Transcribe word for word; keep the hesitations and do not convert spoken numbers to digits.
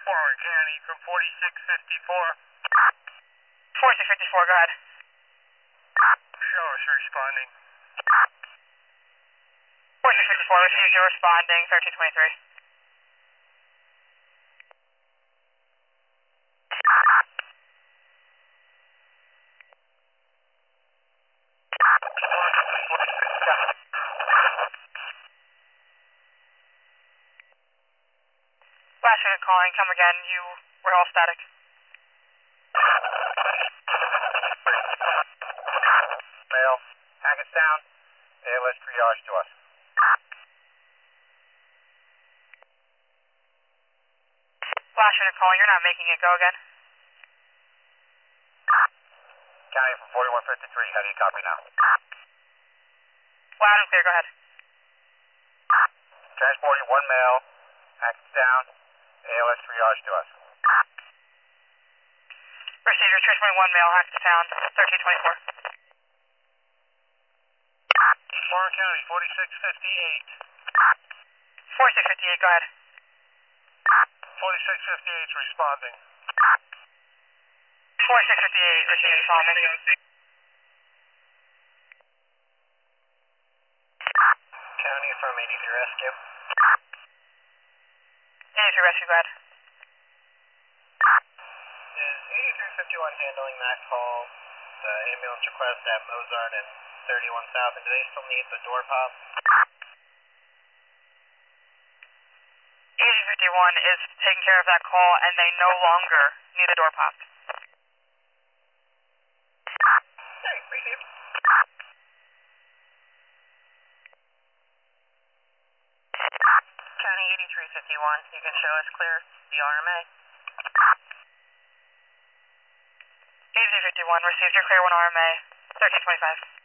forward, County, from forty-six fifty-four. forty-six fifty-four, go ahead. Show us responding. forty-six fifty-four, received you responding, thirteen twenty-three. Last unit calling, come again, you were all static. Mail, Hackettstown, A L S triage to us. Last unit calling, you're not making it, go again. County from forty-one fifty-three, how do you copy now? Loud and clear, go ahead. Transporting one mail, Hackettstown, A L S triage to us. Received your Trish one mail, Hackettstown, thirteen twenty-four. Warren County, forty-six fifty-eight. forty-six fifty-eight, go ahead. forty-six fifty-eight is responding. forty-six fifty-eight, received responding. County from eighty-three Rescue. eighty-three Rescue, go ahead. Is eighty-three fifty-one handling that call, the ambulance request at Mozart and thirty-one South, and do they still need the door pop? eighty fifty-one is taking care of that call, and they no longer need the door pop. Hey, received. County eighty-three fifty-one, you can show us clear the R M A. eighty-three fifty-one, received your clear one R M A, thirteen twenty-five.